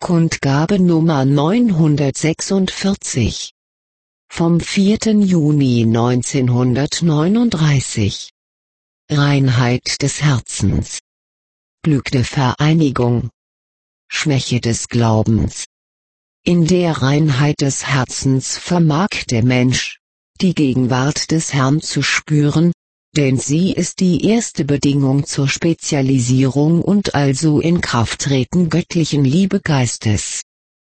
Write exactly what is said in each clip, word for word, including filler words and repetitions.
Kundgabe Nummer neunhundertsechsundvierzig vom vierten Juni neunzehnhundertneununddreißig. Reinheit des Herzens. Glück der Vereinigung. Schwäche des Glaubens. In der Reinheit des Herzens vermag der Mensch, die Gegenwart des Herrn zu spüren, denn sie ist die erste Bedingung zur Spezialisierung und also Inkrafttreten göttlichen Liebegeistes.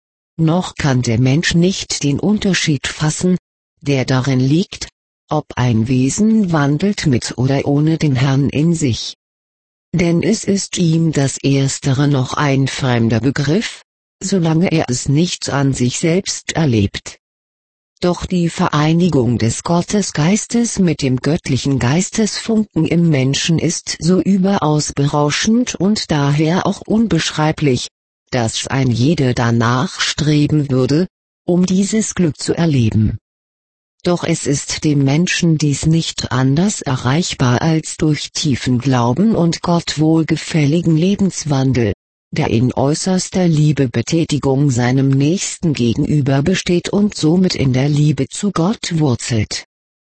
Noch kann der Mensch nicht den Unterschied fassen, der darin liegt, ob ein Wesen wandelt mit oder ohne den Herrn in sich. Denn es ist ihm das Erstere noch ein fremder Begriff, solange er es nicht an sich selbst erlebt. Doch die Vereinigung des Gottesgeistes mit dem göttlichen Geistesfunken im Menschen ist so überaus berauschend und daher auch unbeschreiblich, dass ein jeder danach streben würde, um dieses Glück zu erleben. Doch es ist dem Menschen dies nicht anders erreichbar als durch tiefen Glauben und Gott wohlgefälligen Lebenswandel, der in äußerster Liebebetätigung seinem Nächsten gegenüber besteht und somit in der Liebe zu Gott wurzelt.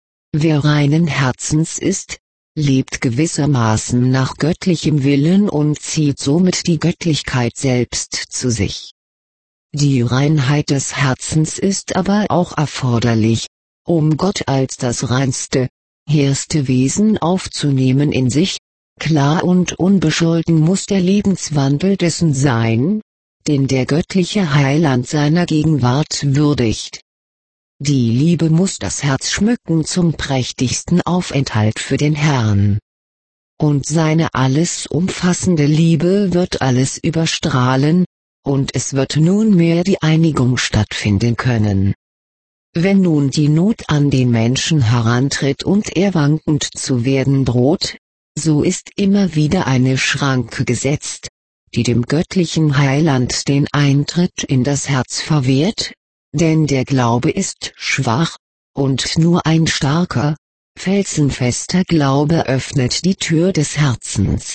Wer reinen Herzens ist, lebt gewissermaßen nach göttlichem Willen und zieht somit die Göttlichkeit selbst zu sich. Die Reinheit des Herzens ist aber auch erforderlich, um Gott als das reinste, hehrstes Wesen aufzunehmen in sich. Klar und unbescholten muss der Lebenswandel dessen sein, den der göttliche Heiland seiner Gegenwart würdigt. Die Liebe muss das Herz schmücken zum prächtigsten Aufenthalt für den Herrn. Und seine alles umfassende Liebe wird alles überstrahlen, und es wird nunmehr die Einigung stattfinden können. Wenn nun die Not an den Menschen herantritt und er wankend zu werden droht, so ist immer wieder eine Schranke gesetzt, die dem göttlichen Heiland den Eintritt in das Herz verwehrt, denn der Glaube ist schwach, und nur ein starker, felsenfester Glaube öffnet die Tür des Herzens.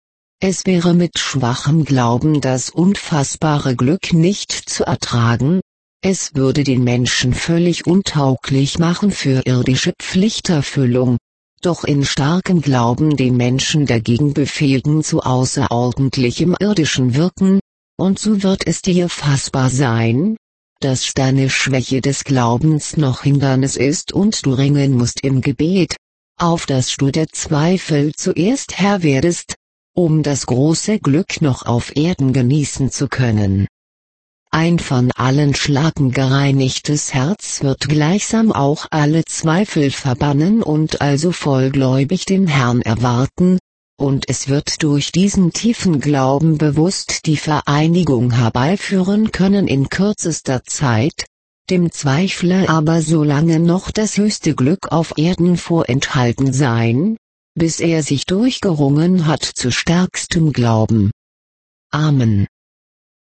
Es wäre mit schwachem Glauben das unfassbare Glück nicht zu ertragen, es würde den Menschen völlig untauglich machen für irdische Pflichterfüllung, doch in starkem Glauben den Menschen dagegen befähigen zu außerordentlichem irdischen Wirken, und so wird es dir fassbar sein, dass deine Schwäche des Glaubens noch Hindernis ist und du ringen musst im Gebet, auf dass du der Zweifel zuerst Herr werdest, um das große Glück noch auf Erden genießen zu können. Ein von allen Schlacken gereinigtes Herz wird gleichsam auch alle Zweifel verbannen und also vollgläubig den Herrn erwarten, und es wird durch diesen tiefen Glauben bewusst die Vereinigung herbeiführen können in kürzester Zeit, dem Zweifler aber solange noch das höchste Glück auf Erden vorenthalten sein, bis er sich durchgerungen hat zu stärkstem Glauben. Amen.